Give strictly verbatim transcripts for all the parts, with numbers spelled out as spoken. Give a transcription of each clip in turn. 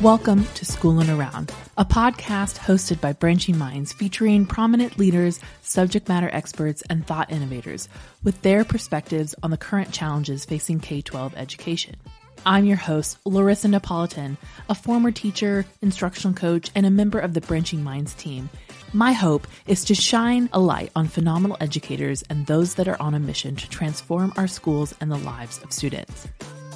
Welcome to Schoolin' Around, a podcast hosted by Branching Minds featuring prominent leaders, subject matter experts, and thought innovators with their perspectives on the current challenges facing K twelve education. I'm your host, Larissa Napolitan, a former teacher, instructional coach, and a member of the Branching Minds team. My hope is to shine a light on phenomenal educators and those that are on a mission to transform our schools and the lives of students.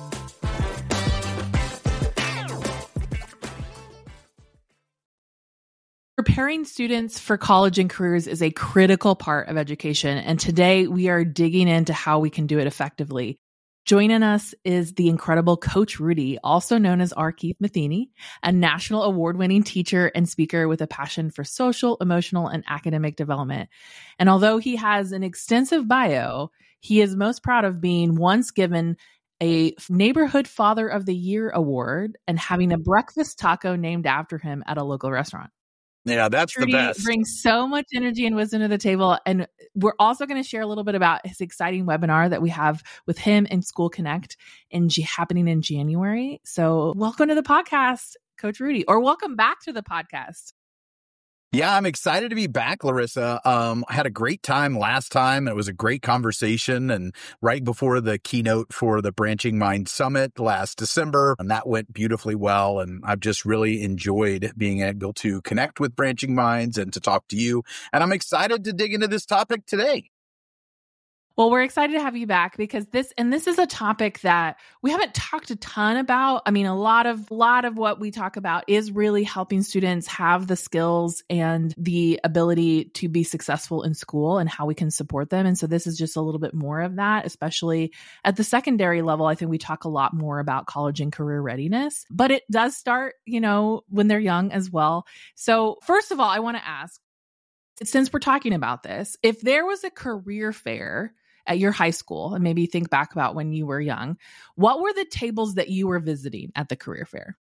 Preparing students for college and careers is a critical part of education, and today we are digging into how we can do it effectively. Joining us is the incredible Coach Rudy, also known as R. Keith Matheny, a national award-winning teacher and speaker with a passion for social, emotional, and academic development. And although he has an extensive bio, he is most proud of being once given a Neighborhood Father of the Year award and having a breakfast taco named after him at a local restaurant. Yeah, that's Rudy the best. Brings so much energy and wisdom to the table. And we're also going to share a little bit about his exciting webinar that we have with him and School Connect in G- happening in January. So welcome to the podcast, Coach Rudy, or welcome back to the podcast. Yeah, I'm excited to be back, Larissa. Um, I had a great time last time. It was a great conversation, and right before the keynote for the Branching Minds Summit last December, and that went beautifully well. And I've just really enjoyed being able to connect with Branching Minds and to talk to you. And I'm excited to dig into this topic today. Well, we're excited to have you back because this, and this is a topic that we haven't talked a ton about. I mean, a lot of, lot of what we talk about is really helping students have the skills and the ability to be successful in school and how we can support them. And so this is just a little bit more of that, especially at the secondary level. I think we talk a lot more about college and career readiness, but it does start, you know, when they're young as well. So first of all, I want to ask, since we're talking about this, if there was a career fair at your high school, and maybe think back about when you were young, what were the tables that you were visiting at the career fair?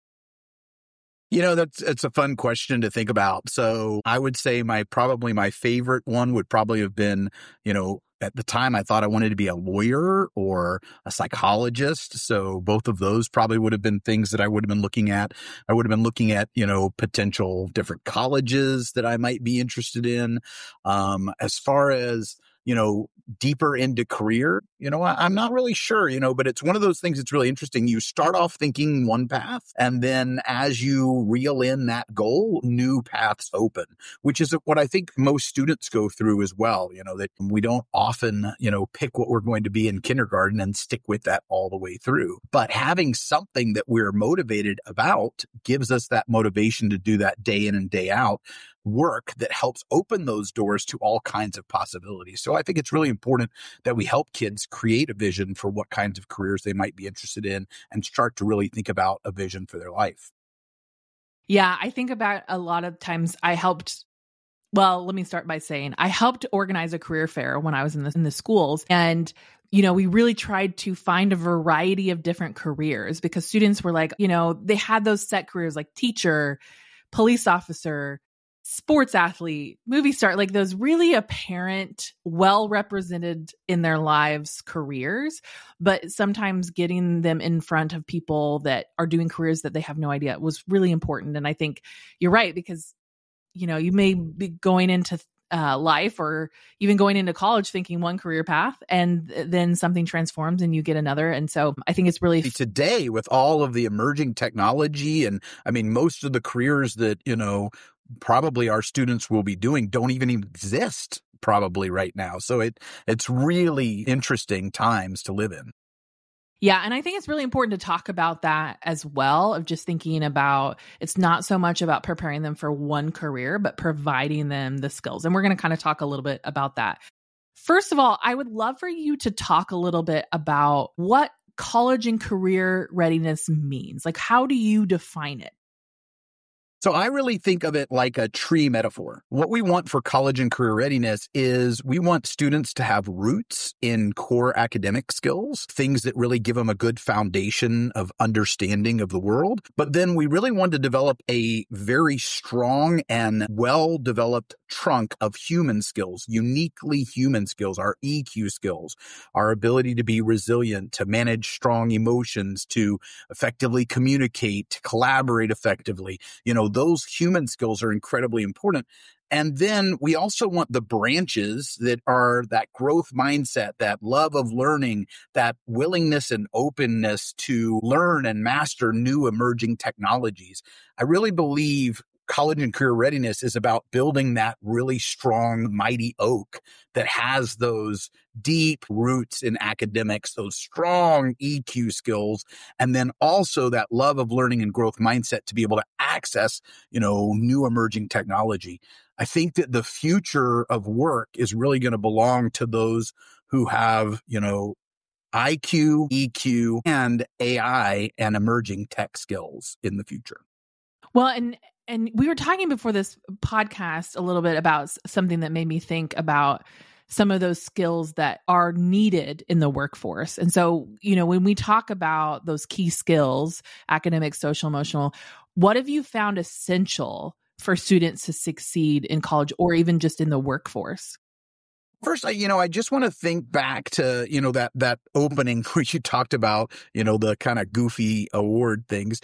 You know, that's it's a fun question to think about. So I would say my probably my favorite one would probably have been, you know, at the time I thought I wanted to be a lawyer or a psychologist. So both of those probably would have been things that I would have been looking at. I would have been looking at, you know, potential different colleges that I might be interested in. Um, as far as, you know, deeper into career, you know, I, I'm not really sure, you know, but it's one of those things that's really interesting. You start off thinking one path, and then as you reel in that goal, new paths open, which is what I think most students go through as well. You know, that we don't often, you know, pick what we're going to be in kindergarten and stick with that all the way through. But having something that we're motivated about gives us that motivation to do that day in and day out work that helps open those doors to all kinds of possibilities. So I think it's really important that we help kids create a vision for what kinds of careers they might be interested in and start to really think about a vision for their life. Yeah, I think about a lot of times I helped. Well, let me start by saying I helped organize a career fair when I was in the, in the schools. And, you know, we really tried to find a variety of different careers because students were like, you know, they had those set careers like teacher, police officer, sports athlete, movie star, like those really apparent, well represented in their lives careers, but sometimes getting them in front of people that are doing careers that they have no idea was really important. And I think you're right, because, you know, you may be going into uh, life or even going into college thinking one career path, and then something transforms and you get another. And so I think it's really today with all of the emerging technology, and I mean, most of the careers that, you know, probably our students will be doing don't even exist probably right now. So it it's really interesting times to live in. Yeah. And I think it's really important to talk about that as well, of just thinking about it's not so much about preparing them for one career, but providing them the skills. And we're going to kind of talk a little bit about that. First of all, I would love for you to talk a little bit about what college and career readiness means. Like, how do you define it? So I really think of it like a tree metaphor. What we want for college and career readiness is we want students to have roots in core academic skills, things that really give them a good foundation of understanding of the world. But then we really want to develop a very strong and well-developed trunk of human skills, uniquely human skills, our E Q skills, our ability to be resilient, to manage strong emotions, to effectively communicate, to collaborate effectively. You know, those human skills are incredibly important. And then we also want the branches that are that growth mindset, that love of learning, that willingness and openness to learn and master new emerging technologies. I really believe college and career readiness is about building that really strong, mighty oak that has those deep roots in academics, those strong E Q skills, and then also that love of learning and growth mindset to be able to access, you know, new emerging technology. I think that the future of work is really going to belong to those who have, you know, I Q, E Q, and A I and emerging tech skills in the future. Well, and and we were talking before this podcast a little bit about something that made me think about some of those skills that are needed in the workforce. And so, you know, when we talk about those key skills, academic, social, emotional, what have you found essential for students to succeed in college or even just in the workforce? First, I, you know, I just want to think back to, you know, that that opening where you talked about, you know, the kind of goofy award things.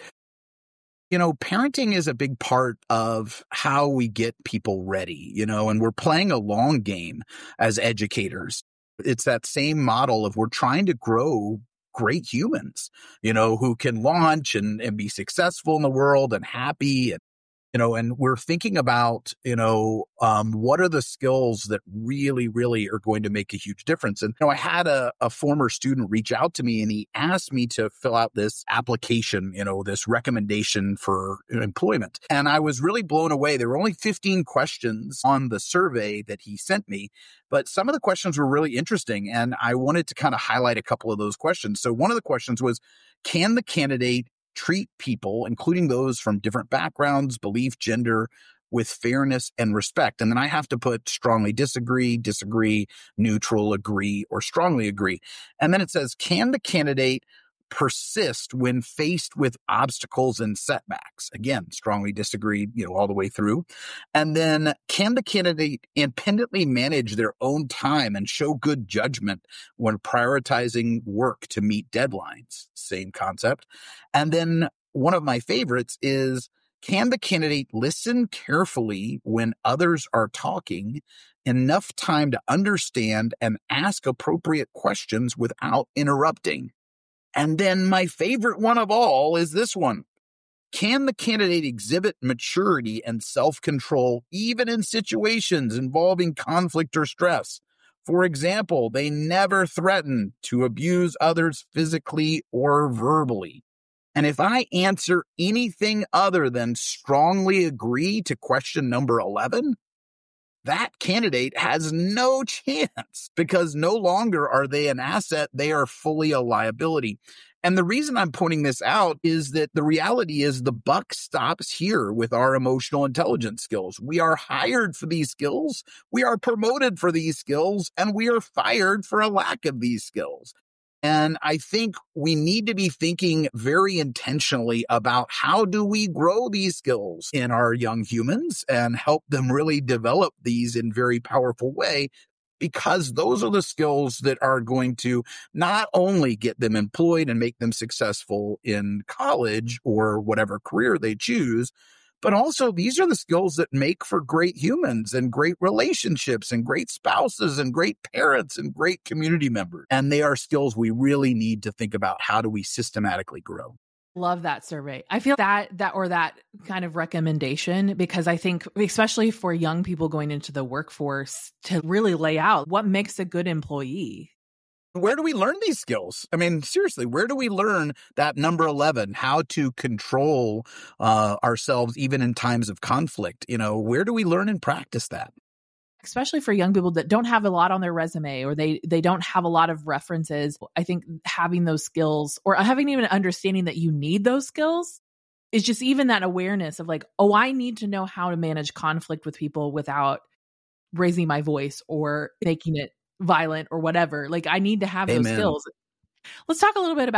You know, parenting is a big part of how we get people ready, you know, and we're playing a long game as educators. It's that same model of we're trying to grow great humans, you know, who can launch and, and be successful in the world and happy. And You know, and we're thinking about, you know, um, what are the skills that really, really are going to make a huge difference? And, you know, I had a, a former student reach out to me and he asked me to fill out this application, you know, this recommendation for employment. And I was really blown away. There were only fifteen questions on the survey that he sent me, but some of the questions were really interesting. And I wanted to kind of highlight a couple of those questions. So one of the questions was, can the candidate treat people, including those from different backgrounds, belief, gender, with fairness and respect? And then I have to put strongly disagree, disagree, neutral, agree, or strongly agree. And then it says, can the candidate persist when faced with obstacles and setbacks? Again, strongly disagree, you know, all the way through. And then can the candidate independently manage their own time and show good judgment when prioritizing work to meet deadlines? Same concept. And then one of my favorites is, can the candidate listen carefully when others are talking, enough time to understand and ask appropriate questions without interrupting? And then my favorite one of all is this one. Can the candidate exhibit maturity and self-control even in situations involving conflict or stress? For example, they never threaten to abuse others physically or verbally. And if I answer anything other than strongly agree to question number eleven, that candidate has no chance because no longer are they an asset. They are fully a liability. And the reason I'm pointing this out is that the reality is the buck stops here with our emotional intelligence skills. We are hired for these skills. We are promoted for these skills, and we are fired for a lack of these skills. And I think we need to be thinking very intentionally about how do we grow these skills in our young humans and help them really develop these in a very powerful way, because those are the skills that are going to not only get them employed and make them successful in college or whatever career they choose, but also these are the skills that make for great humans and great relationships and great spouses and great parents and great community members. And they are skills we really need to think about. How do we systematically grow? Love that survey. I feel that, that, or that kind of recommendation, because I think, especially for young people going into the workforce, to really lay out what makes a good employee. Where do we learn these skills? I mean, seriously, where do we learn that number eleven, how to control uh, ourselves even in times of conflict? You know, where do we learn and practice that? Especially for young people that don't have a lot on their resume, or they they don't have a lot of references. I think having those skills, or having even an understanding that you need those skills, is just even that awareness of like, oh, I need to know how to manage conflict with people without raising my voice or making it violent or whatever. Like, I need to have Amen. those skills. Let's talk a little bit about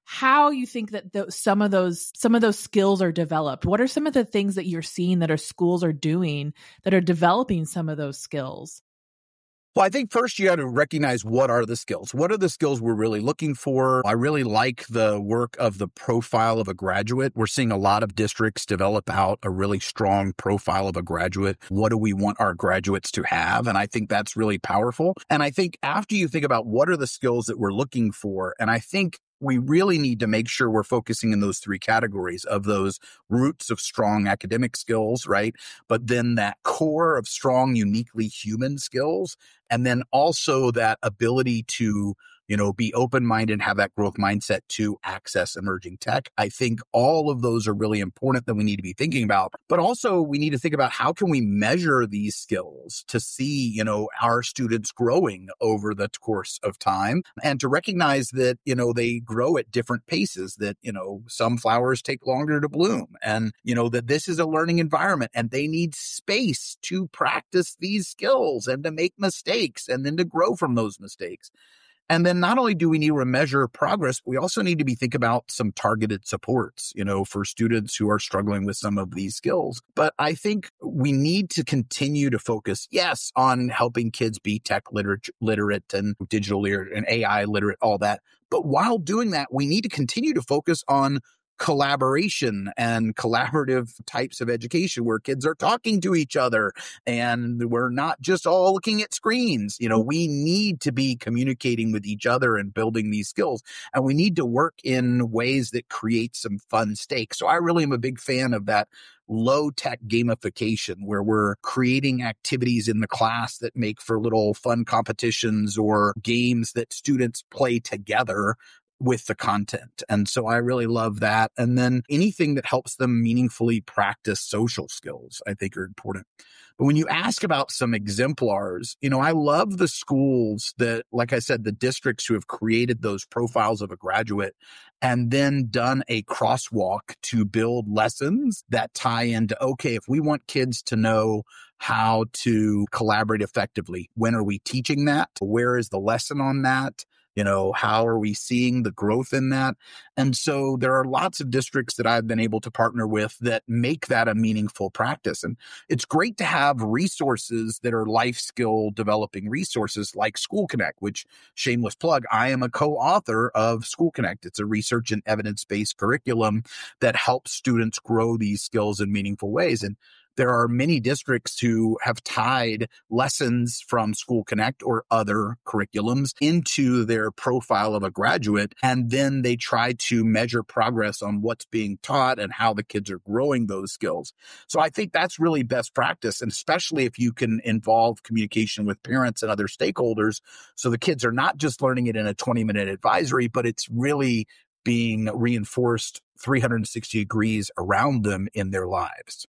how you think that those, some of those some of those skills are developed. What are some of the things that you're seeing that our schools are doing that are developing some of those skills? Well, I think first you got to recognize what are the skills. What are the skills we're really looking for? I really like the work of the profile of a graduate. We're seeing a lot of districts develop out a really strong profile of a graduate. What do we want our graduates to have? And I think that's really powerful. And I think after you think about what are the skills that we're looking for, and I think we really need to make sure we're focusing in those three categories of those roots of strong academic skills, right? But then that core of strong, uniquely human skills. And then also that ability to, you know, be open-minded and have that growth mindset to access emerging tech. I think all of those are really important that we need to be thinking about. But also we need to think about how can we measure these skills to see, you know, our students growing over the course of time and to recognize that, you know, they grow at different paces, that, you know, some flowers take longer to bloom and, you know, that this is a learning environment and they need space to practice these skills and to make mistakes and then to grow from those mistakes. And then not only do we need to measure progress, we also need to be thinking about some targeted supports, you know, for students who are struggling with some of these skills. But I think we need to continue to focus, yes, on helping kids be tech literate, literate and digital literate and A I literate, all that. But while doing that, we need to continue to focus on collaboration and collaborative types of education where kids are talking to each other and we're not just all looking at screens. You know, we need to be communicating with each other and building these skills, and we need to work in ways that create some fun stakes. So I really am a big fan of that low tech gamification where we're creating activities in the class that make for little fun competitions or games that students play together with the content. And so I really love that. And then anything that helps them meaningfully practice social skills, I think are important. But when you ask about some exemplars, you know, I love the schools that, like I said, the districts who have created those profiles of a graduate and then done a crosswalk to build lessons that tie into, okay, if we want kids to know how to collaborate effectively, when are we teaching that? Where is the lesson on that? You know, how are we seeing the growth in that? And so there are lots of districts that I've been able to partner with that make that a meaningful practice. And it's great to have resources that are life skill developing resources like School Connect, which, shameless plug, I am a co-author of School Connect. It's a research and evidence-based curriculum that helps students grow these skills in meaningful ways. And there are many districts who have tied lessons from School Connect or other curriculums into their profile of a graduate, and then they try to measure progress on what's being taught and how the kids are growing those skills. So I think that's really best practice, and especially if you can involve communication with parents and other stakeholders, so the kids are not just learning it in a twenty-minute advisory, but it's really being reinforced three hundred sixty degrees around them in their lives.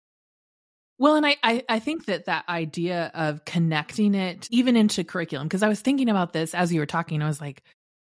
Well, and I, I, I think that that idea of connecting it even into curriculum, because I was thinking about this as you were talking, I was like,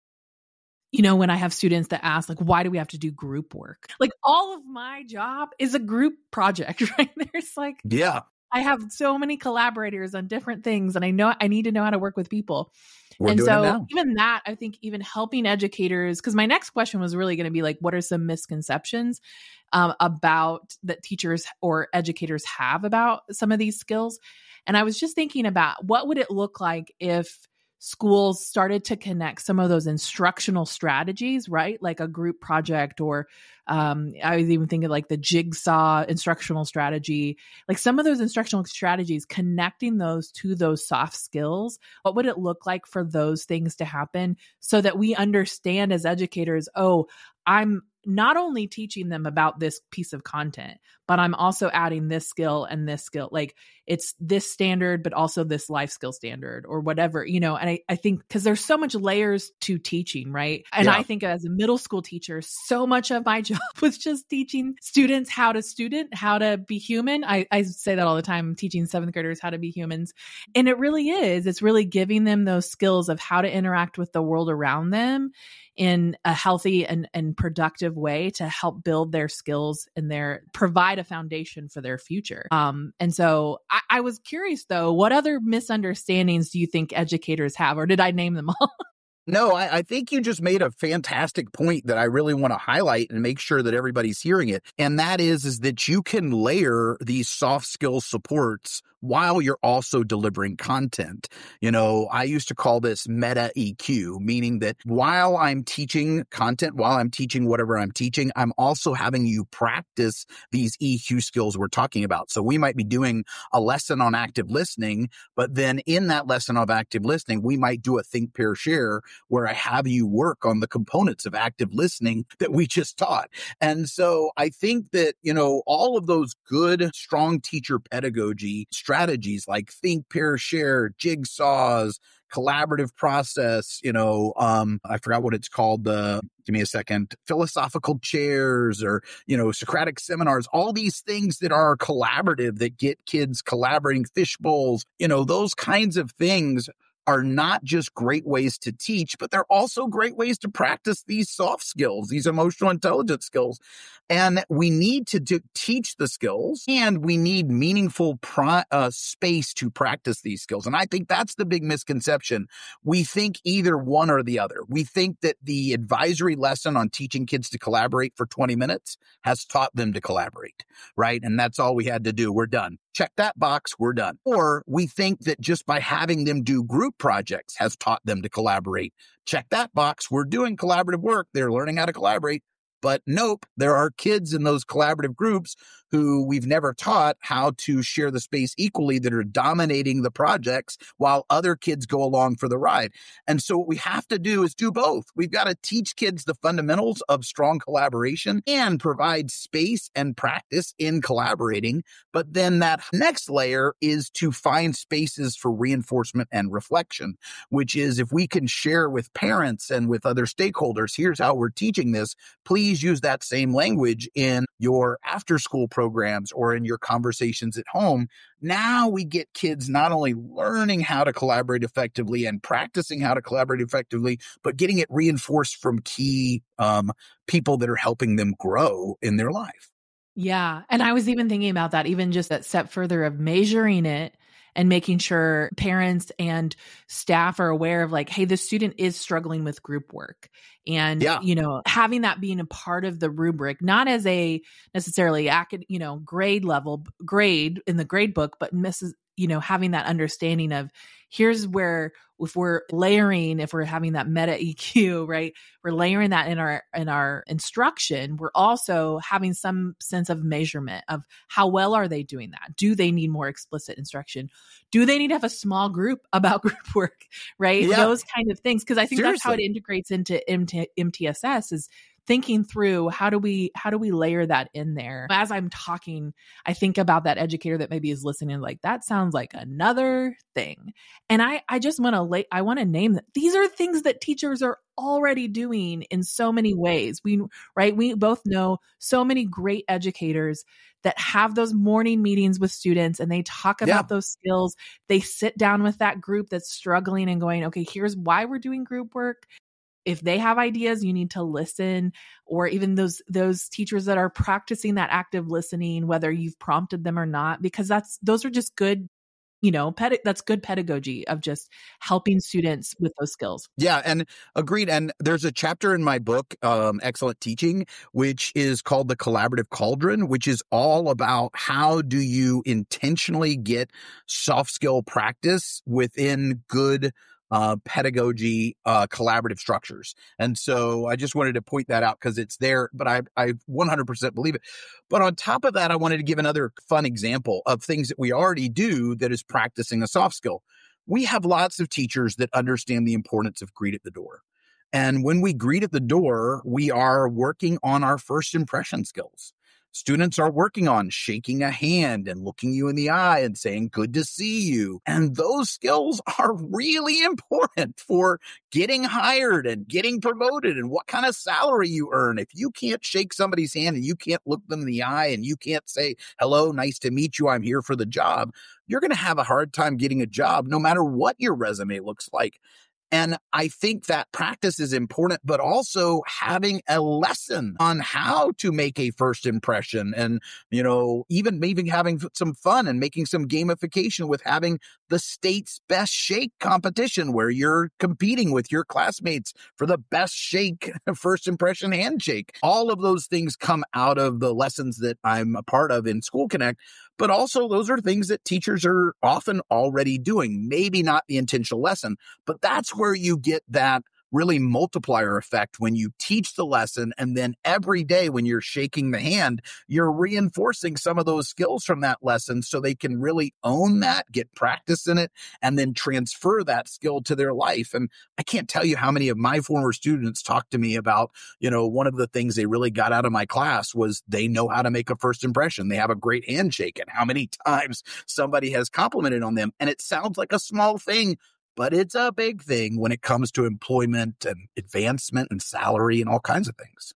you know, when I have students that ask, like, why do we have to do group work? Like, all of my job is a group project, right? There's like, yeah, I have so many collaborators on different things, and I know I need to know how to work with people. We're and doing so it now. Even that, I think even helping educators, because my next question was really going to be like, what are some misconceptions um, about that teachers or educators have about some of these skills? And I was just thinking about what would it look like if schools started to connect some of those instructional strategies, right? Like a group project, or um, I was even thinking like the jigsaw instructional strategy, like some of those instructional strategies, connecting those to those soft skills. What would it look like for those things to happen so that we understand as educators, oh, I'm not only teaching them about this piece of content, but I'm also adding this skill and this skill. Like it's this standard, but also this life skill standard or whatever, you know, and I, I think because there's so much layers to teaching, right? And Yeah. I think as a middle school teacher, so much of my job was just teaching students how to student, how to be human. I, I say that all the time, teaching seventh graders how to be humans. And it really is. It's really giving them those skills of how to interact with the world around them in a healthy and, and productive way to help build their skills and their provide a foundation for their future. Um, and so I, I was curious though, what other misunderstandings do you think educators have, or did I name them all? No, I, I think you just made a fantastic point that I really want to highlight and make sure that everybody's hearing it. And that is, is that you can layer these soft skill supports while you're also delivering content. You know, I used to call this meta E Q, meaning that while I'm teaching content, while I'm teaching whatever I'm teaching, I'm also having you practice these E Q skills we're talking about. So we might be doing a lesson on active listening, but then in that lesson of active listening, we might do a think, pair, share where I have you work on the components of active listening that we just taught. And so I think that, you know, all of those good, strong teacher pedagogy strategies like think, pair, share, jigsaws, collaborative process, you know, um, I forgot what it's called, the, give me a second, philosophical chairs or, you know, Socratic seminars, all these things that are collaborative that get kids collaborating, fish bowls, you know, those kinds of things are not just great ways to teach, but they're also great ways to practice these soft skills, these emotional intelligence skills. And we need to do, teach the skills, and we need meaningful pro, uh, space to practice these skills. And I think that's the big misconception. We think either one or the other. We think that the advisory lesson on teaching kids to collaborate for twenty minutes has taught them to collaborate, right? And that's all we had to do. We're done. Check that box, we're done. Or we think that just by having them do group projects has taught them to collaborate. Check that box, we're doing collaborative work. They're learning how to collaborate. But nope, there are kids in those collaborative groups who we've never taught how to share the space equally that are dominating the projects while other kids go along for the ride. And so what we have to do is do both. We've got to teach kids the fundamentals of strong collaboration and provide space and practice in collaborating. But then that next layer is to find spaces for reinforcement and reflection, which is if we can share with parents and with other stakeholders, here's how we're teaching this, please use that same language in your after school programs or in your conversations at home. Now we get kids not only learning how to collaborate effectively and practicing how to collaborate effectively, but getting it reinforced from key um, people that are helping them grow in their life. Yeah. And I was even thinking about that, even just that step further of measuring it and making sure parents and staff are aware of like, hey, the student is struggling with group work. And, yeah. you know, having that being a part of the rubric, not as a necessarily, acad- you know, grade level grade in the grade book, but misses you know, having that understanding of here's where, if we're layering, if we're having that meta E Q, right, we're layering that in our, in our instruction. We're also having some sense of measurement of how well are they doing that? Do they need more explicit instruction? Do they need to have a small group about group work, right? Yeah. Those kind of things. Cause I think Seriously. That's how it integrates into M T- M T S S is thinking through how do we, how do we layer that in there? As I'm talking, I think about that educator that maybe is listening like, that sounds like another thing. And I, I just want to lay, I want to name that these are things that teachers are already doing in so many ways. We, right. We both know so many great educators that have those morning meetings with students and they talk about yeah. those skills. They sit down with that group that's struggling and going, okay, here's why we're doing group work. If they have ideas, you need to listen, or even those, those teachers that are practicing that active listening, whether you've prompted them or not, because that's, those are just good, you know, ped- that's good pedagogy of just helping students with those skills. Yeah. And agreed. And there's a chapter in my book, um, Excellent Teaching, which is called The Collaborative Cauldron, which is all about how do you intentionally get soft skill practice within good Uh, pedagogy, uh, collaborative structures. And so I just wanted to point that out because it's there, but I, I one hundred percent believe it. But on top of that, I wanted to give another fun example of things that we already do that is practicing a soft skill. We have lots of teachers that understand the importance of greet at the door. And when we greet at the door, we are working on our first impression skills. Students are working on shaking a hand and looking you in the eye and saying, good to see you. And those skills are really important for getting hired and getting promoted and what kind of salary you earn. If you can't shake somebody's hand and you can't look them in the eye and you can't say, hello, nice to meet you, I'm here for the job, you're going to have a hard time getting a job no matter what your resume looks like. And I think that practice is important, but also having a lesson on how to make a first impression and, you know, even maybe having some fun and making some gamification with having the state's best shake competition where you're competing with your classmates for the best shake, first impression handshake. All of those things come out of the lessons that I'm a part of in School Connect, but also those are things that teachers are often already doing. Maybe not the intentional lesson, but that's where you get that really multiplier effect when you teach the lesson. And then every day when you're shaking the hand, you're reinforcing some of those skills from that lesson so they can really own that, get practice in it, and then transfer that skill to their life. And I can't tell you how many of my former students talk to me about, you know, one of the things they really got out of my class was they know how to make a first impression. They have a great handshake, and how many times somebody has complimented on them. And it sounds like a small thing, but it's a big thing when it comes to employment and advancement and salary and all kinds of things.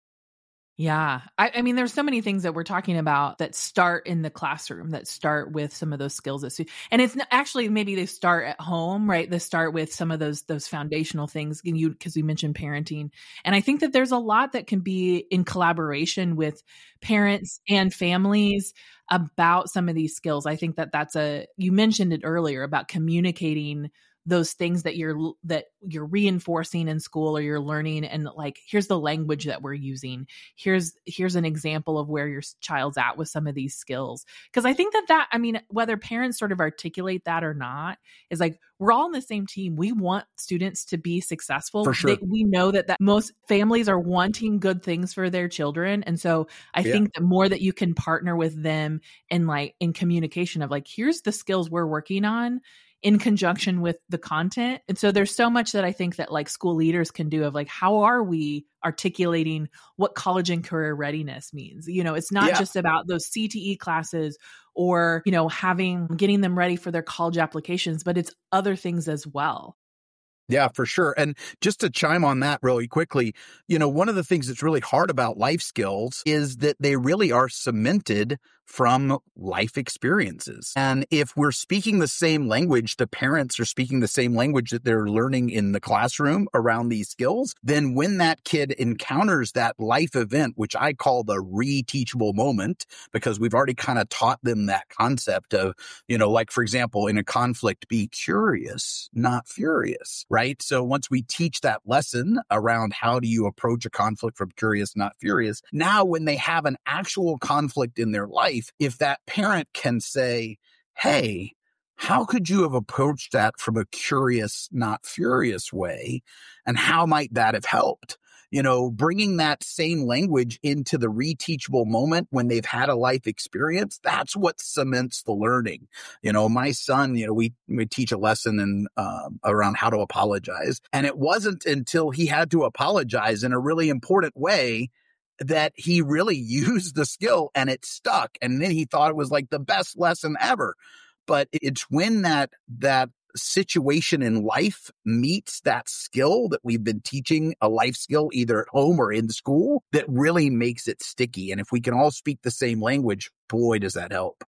Yeah. I, I mean, there's so many things that we're talking about that start in the classroom, that start with some of those skills. That, and it's not, actually, maybe they start at home, right? They start with some of those, those foundational things, and you, because we mentioned parenting. And I think that there's a lot that can be in collaboration with parents and families about some of these skills. I think that that's a, you mentioned it earlier about communicating those things that you're that you're reinforcing in school or you're learning, and like, here's the language that we're using. Here's here's an example of where your child's at with some of these skills. Because I think that that I mean, whether parents sort of articulate that or not, is like, we're all on the same team. We want students to be successful. For sure. They, we know that that most families are wanting good things for their children, and so I Yeah. think the more that you can partner with them in like in communication of like, here's the skills we're working on, in conjunction with the content. And so there's so much that I think that like school leaders can do of like, how are we articulating what college and career readiness means? You know, it's not Yeah. just about those C T E classes or, you know, having, getting them ready for their college applications, but it's other things as well. Yeah, for sure. And just to chime on that really quickly, you know, one of the things that's really hard about life skills is that they really are cemented from life experiences. And if we're speaking the same language, the parents are speaking the same language that they're learning in the classroom around these skills, then when that kid encounters that life event, which I call the re-teachable moment, because we've already kind of taught them that concept of, you know, like, for example, in a conflict, be curious, not furious. Right. So once we teach that lesson around how do you approach a conflict from curious, not furious, now when they have an actual conflict in their life, if that parent can say, hey, how could you have approached that from a curious, not furious way? And how might that have helped? You know, bringing that same language into the reteachable moment when they've had a life experience, that's what cements the learning. You know, my son, you know, we, we teach a lesson in, um, around how to apologize. And it wasn't until he had to apologize in a really important way that he really used the skill and it stuck. And then he thought it was like the best lesson ever. But it's when that, that, situation in life meets that skill that we've been teaching, a life skill either at home or in school, that really makes it sticky. And if we can all speak the same language, boy, does that help.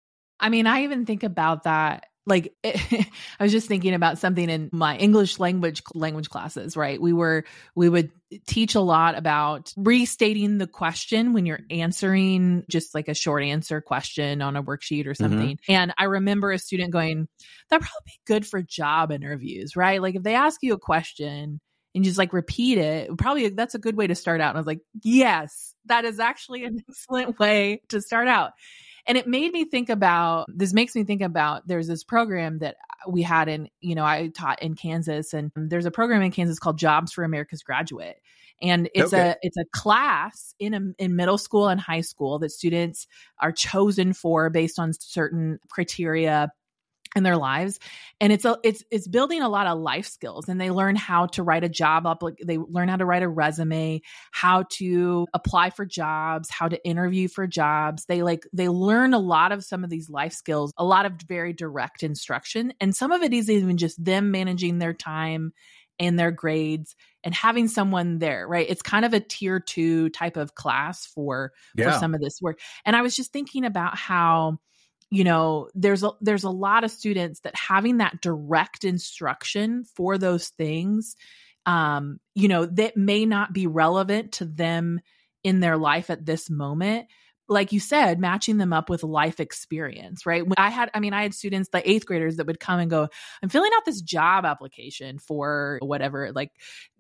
I mean, I even think about that. Like, it, I was just thinking about something in my English language language classes, right? We were, we would teach a lot about restating the question when you're answering just like a short answer question on a worksheet or something. Mm-hmm. And I remember a student going, that'd probably be good for job interviews, right? Like if they ask you a question and just like repeat it, probably that's a good way to start out. And I was like, yes, that is actually an excellent way to start out. And it made me think about, this makes me think about, there's this program that we had in, you know, I taught in Kansas, and there's a program in Kansas called Jobs for America's Graduate. And it's okay. a, it's a class in a, in middle school and high school that students are chosen for based on certain criteria in their lives. And it's a, it's, it's building a lot of life skills, and they learn how to write a job up. They learn how to write a resume, how to apply for jobs, how to interview for jobs. They like, they learn a lot of some of these life skills, a lot of very direct instruction. And some of it is even just them managing their time and their grades and having someone there, right? It's kind of a tier two type of class for, yeah. for some of this work. And I was just thinking about how you know, there's a, there's a lot of students that having that direct instruction for those things, um, you know, that may not be relevant to them in their life at this moment. Like you said, matching them up with life experience, right? When I had, I mean, I had students, the eighth graders that would come and go, I'm filling out this job application for whatever, like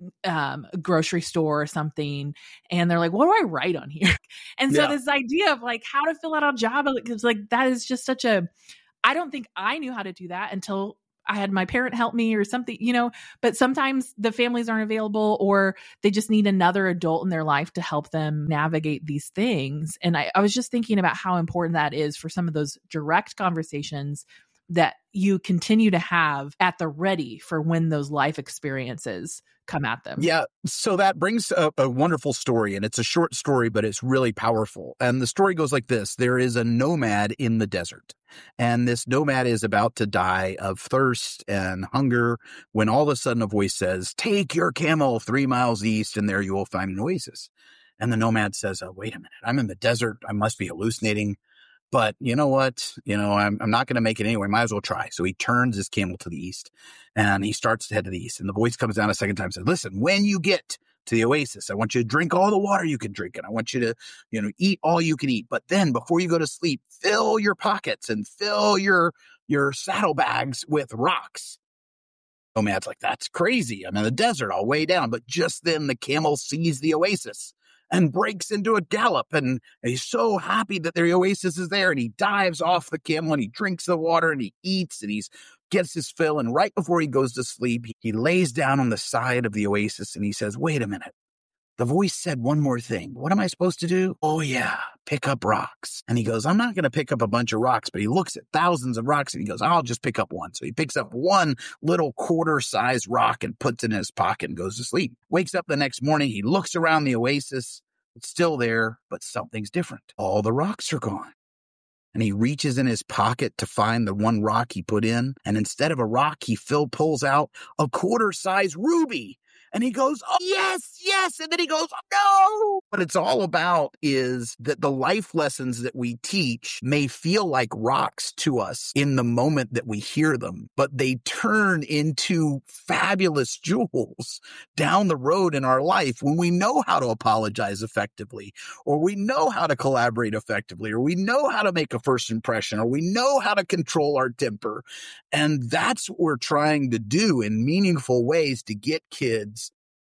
um, a grocery store or something. And they're like, what do I write on here? And so yeah. this idea of like how to fill out a job, it's like, that is just such a, I don't think I knew how to do that until I had my parent help me or something, you know, but sometimes the families aren't available or they just need another adult in their life to help them navigate these things. And I, I was just thinking about how important that is for some of those direct conversations that you continue to have at the ready for when those life experiences come at them. Yeah. So that brings a, a wonderful story, and it's a short story, but it's really powerful. And the story goes like this. There is a nomad in the desert, and this nomad is about to die of thirst and hunger when all of a sudden a voice says, take your camel three miles east and there you will find an oasis. And the nomad says, oh, wait a minute, I'm in the desert. I must be hallucinating. But you know what? You know, I'm I'm not going to make it anyway. Might as well try. So he turns his camel to the east and he starts to head to the east. And the voice comes down a second time and says, listen, when you get to the oasis, I want you to drink all the water you can drink. And I want you to, you know, eat all you can eat. But then before you go to sleep, fill your pockets and fill your, your saddlebags with rocks. Nomad's like, that's crazy. I'm in the desert. I'll weigh down. But just then the camel sees the oasis and breaks into a gallop. And he's so happy that the oasis is there. And he dives off the camel and he drinks the water and he eats and he gets his fill. And right before he goes to sleep, he lays down on the side of the oasis and he says, wait a minute. The voice said one more thing. What am I supposed to do? Oh, yeah, pick up rocks. And he goes, I'm not going to pick up a bunch of rocks, but he looks at thousands of rocks and he goes, I'll just pick up one. So he picks up one little quarter-sized rock and puts it in his pocket and goes to sleep. Wakes up the next morning. He looks around the oasis. It's still there, but something's different. All the rocks are gone. And he reaches in his pocket to find the one rock he put in. And instead of a rock, he Phil pulls out a quarter-sized ruby. And he goes, oh, yes, yes. And then he goes, oh, no. What it's all about is that the life lessons that we teach may feel like rocks to us in the moment that we hear them, but they turn into fabulous jewels down the road in our life when we know how to apologize effectively, or we know how to collaborate effectively, or we know how to make a first impression, or we know how to control our temper. And that's what we're trying to do in meaningful ways to get kids,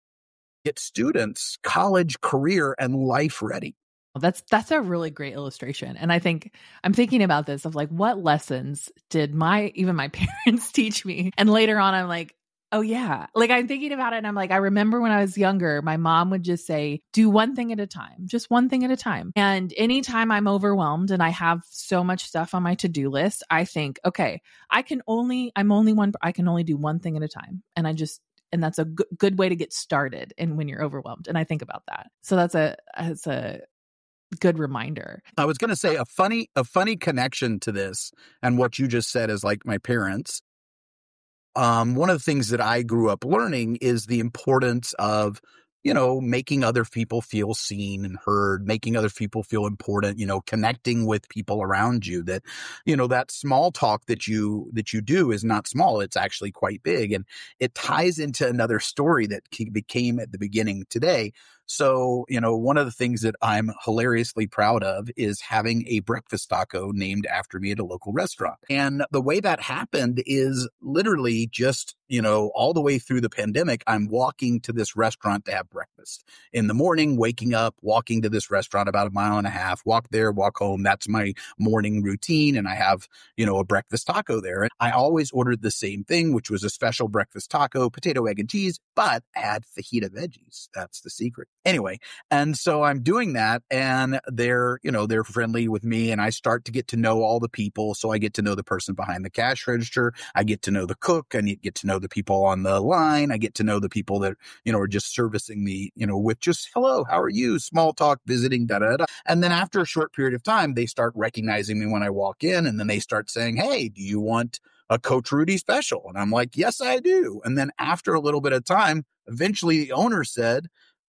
get students college, career, and life ready. Well, that's that's a really great illustration. And I think I'm thinking about this of like, what lessons did my even my parents teach me? And later on, I'm like, oh yeah. Like I'm thinking about it and I'm like, I remember when I was younger, my mom would just say, do one thing at a time, just one thing at a time. And anytime I'm overwhelmed and I have so much stuff on my to-do list, I think, okay, I can only, I'm only one, I can only do one thing at a time. And I just, and that's a good, good way to get started. And when you're overwhelmed, and I think about that. So that's a, that's a good reminder. I was going to say a funny, a funny connection to this and what you just said is like my parents. Um, one of the things that I grew up learning is the importance of, you know, making other people feel seen and heard, making other people feel important, you know, connecting with people around you. That, you know, that small talk that you, that you do is not small. It's actually quite big. And it ties into another story that became at the beginning today. So, you know, one of the things that I'm hilariously proud of is having a breakfast taco named after me at a local restaurant. And the way that happened is literally just, you know, all the way through the pandemic, I'm walking to this restaurant to have breakfast in the morning, waking up, walking to this restaurant about a mile and a half, walk there, walk home. That's my morning routine. And I have, you know, a breakfast taco there. And I always ordered the same thing, which was a special breakfast taco, potato, egg, and cheese, but add fajita veggies. That's the secret. Anyway, and so I'm doing that and they're, you know, they're friendly with me and I start to get to know all the people. So I get to know the person behind the cash register. I get to know the cook. I get to know the people on the line. I get to know the people that, you know, are just servicing me, you know, with just, hello, how are you? Small talk, visiting, da, da, da. And then after a short period of time, they start recognizing me when I walk in and then they start saying, hey, do you want a Coach Rudy special? And I'm like, yes, I do. And then after a little bit of time, eventually the owner said,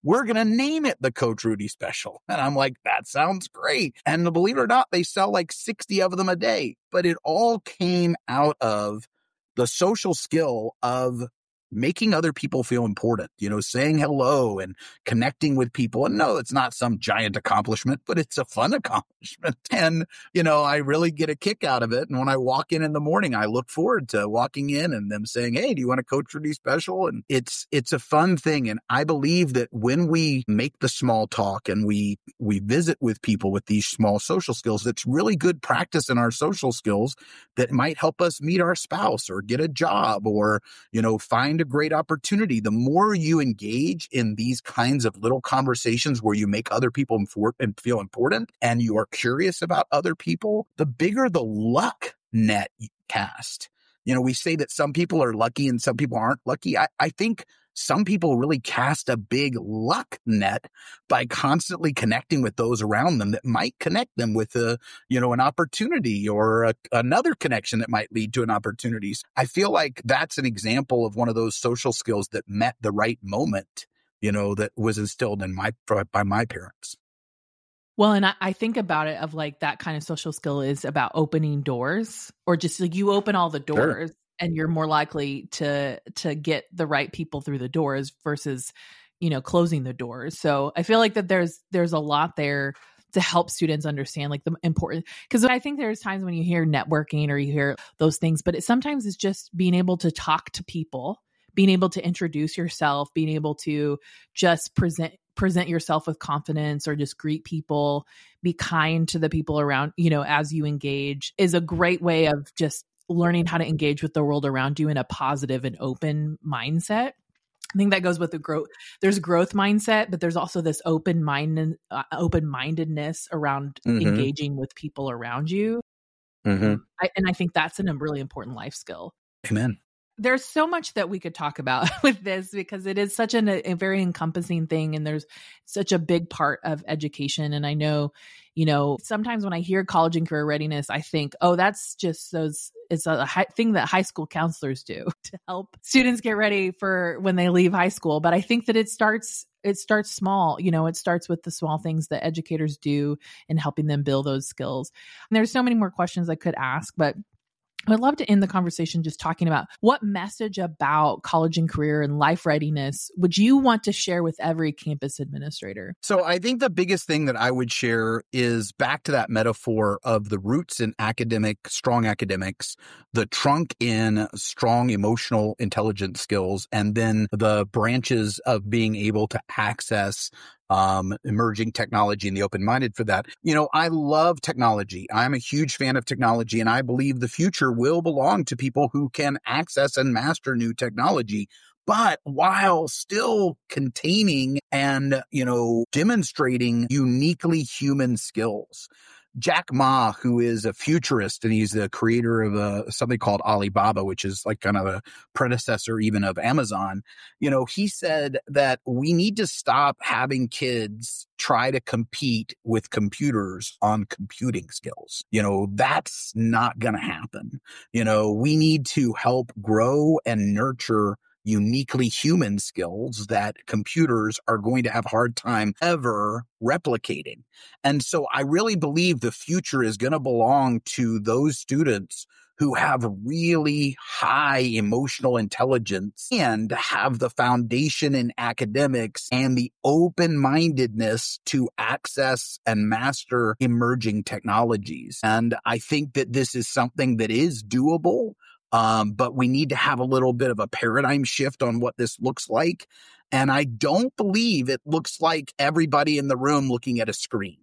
we're going to name it the Coach Rudy Special. And I'm like, that sounds great. And believe it or not, they sell like sixty of them a day. But it all came out of the social skill of making other people feel important, you know, saying hello and connecting with people. And no, it's not some giant accomplishment, but it's a fun accomplishment. And, you know, I really get a kick out of it. And when I walk in in the morning, I look forward to walking in and them saying, hey, do you want a Coach Rudy Special? And it's, it's a fun thing. And I believe that when we make the small talk and we, we visit with people with these small social skills, it's really good practice in our social skills that might help us meet our spouse or get a job or, you know, find a great opportunity. The more you engage in these kinds of little conversations where you make other people infor- and feel important and you are curious about other people, the bigger the luck net you cast. You know, we say that some people are lucky and some people aren't lucky. I, I think some people really cast a big luck net by constantly connecting with those around them that might connect them with a, you know, an opportunity or a, another connection that might lead to an opportunity. I feel like that's an example of one of those social skills that met the right moment, you know, that was instilled in my, by my parents. Well, and I, I think about it of like that kind of social skill is about opening doors or just like you open all the doors. Sure. And you're more likely to to get the right people through the doors versus, you know, closing the doors. So I feel like that there's there's a lot there to help students understand like the important, because I think there's times when you hear networking or you hear those things, but it sometimes is just being able to talk to people, being able to introduce yourself, being able to just present present yourself with confidence or just greet people, be kind to the people around, you know, as you engage is a great way of just learning how to engage with the world around you in a positive and open mindset. I think that goes with the growth. There's growth mindset, but there's also this open mind, uh, open mindedness around mm-hmm. engaging with people around you. Mm-hmm. I, and I think that's an, a really important life skill. Amen. There's so much that we could talk about with this because it is such an, a very encompassing thing. And there's such a big part of education. And I know, you know, sometimes when I hear college and career readiness, I think, oh, that's just those, it's a high, thing that high school counselors do to help students get ready for when they leave high school. But I think that it starts, it starts small, you know, it starts with the small things that educators do in helping them build those skills. And there's so many more questions I could ask, but I'd love to end the conversation just talking about what message about college and career and life readiness would you want to share with every campus administrator? So I think the biggest thing that I would share is back to that metaphor of the roots in academic, strong academics, the trunk in strong emotional intelligence skills, and then the branches of being able to access um, emerging technology and the open-minded for that. You know, I love technology. I'm a huge fan of technology, and I believe the future will belong to people who can access and master new technology, but while still containing and, you know, demonstrating uniquely human skills. Jack Ma, who is a futurist, and he's the creator of a, something called Alibaba, which is like kind of a predecessor even of Amazon. You know, he said that we need to stop having kids try to compete with computers on computing skills. You know, that's not going to happen. You know, we need to help grow and nurture uniquely human skills that computers are going to have a hard time ever replicating. And so I really believe the future is going to belong to those students who have really high emotional intelligence and have the foundation in academics and the open-mindedness to access and master emerging technologies. And I think that this is something that is doable. Um, but we need to have a little bit of a paradigm shift on what this looks like. And I don't believe it looks like everybody in the room looking at a screen.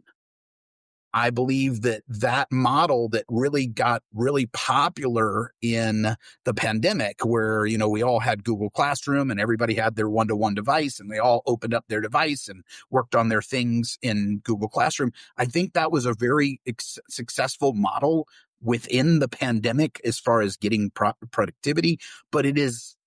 I believe that that model that really got really popular in the pandemic where, you know, we all had Google Classroom and everybody had their one-to-one device and they all opened up their device and worked on their things in Google Classroom. I think that was a very ex- successful model within the pandemic as far as getting pro- productivity, but it is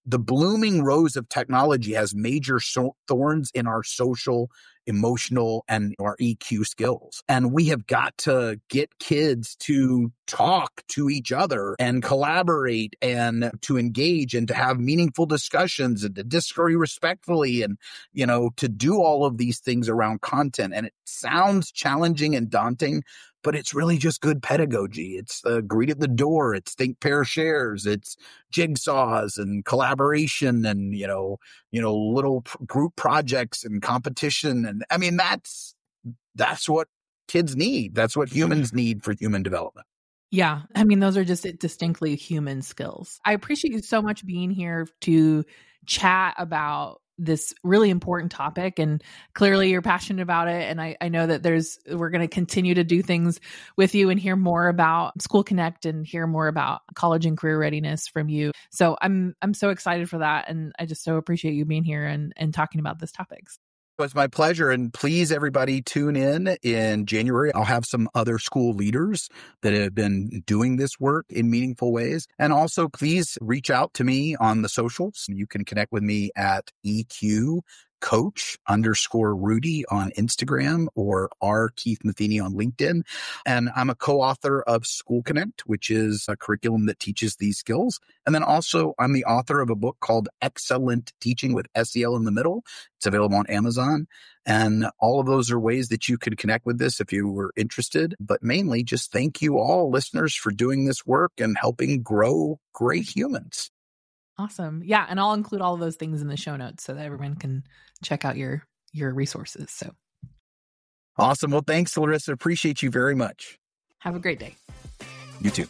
the blooming rose of technology has major so- thorns in our social, emotional, and our E Q skills. And we have got to get kids to talk to each other and collaborate and to engage and to have meaningful discussions and to disagree respectfully and, you know, to do all of these things around content. And it sounds challenging and daunting, but it's really just good pedagogy. It's uh, greet at the door. It's think, pair, shares. It's jigsaws and collaboration and, you know, you know, little p- group projects and competition. And I mean, that's, that's what kids need. That's what humans need for human development. Yeah. I mean, those are just distinctly human skills. I appreciate you so much being here to chat about this really important topic, and clearly you're passionate about it. And I, I know that there's, we're going to continue to do things with you and hear more about School Connect and hear more about college and career readiness from you. So I'm, I'm so excited for that. And I just so appreciate you being here and, and talking about this topics. It's my pleasure. And please, everybody, tune in in January. I'll have some other school leaders that have been doing this work in meaningful ways. And also, please reach out to me on the socials. You can connect with me at E Q Coach underscore Rudy on Instagram or R Keith Matheny on LinkedIn. And I'm a co-author of School Connect, which is a curriculum that teaches these skills. And then also I'm the author of a book called Excellent Teaching with S E L in the Middle. It's available on Amazon. And all of those are ways that you could connect with this if you were interested. But mainly just thank you all listeners for doing this work and helping grow great humans. Awesome. Yeah. And I'll include all of those things in the show notes so that everyone can check out your, your resources. So awesome. Well, thanks, Larissa. Appreciate you very much. Have a great day. You too.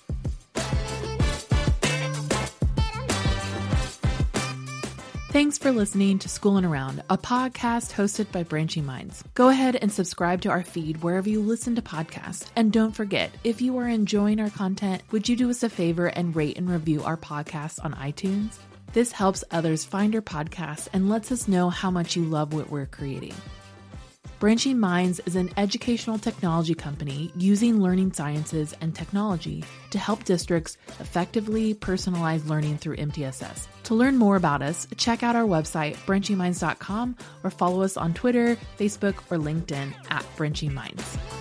Thanks for listening to Schoolin' Around, a podcast hosted by Branching Minds. Go ahead and subscribe to our feed wherever you listen to podcasts. And don't forget, if you are enjoying our content, would you do us a favor and rate and review our podcast on iTunes? This helps others find our podcast and lets us know how much you love what we're creating. Branching Minds is an educational technology company using learning sciences and technology to help districts effectively personalize learning through M T S S. To learn more about us, check out our website, branching minds dot com, or follow us on Twitter, Facebook, or LinkedIn at Branching Minds.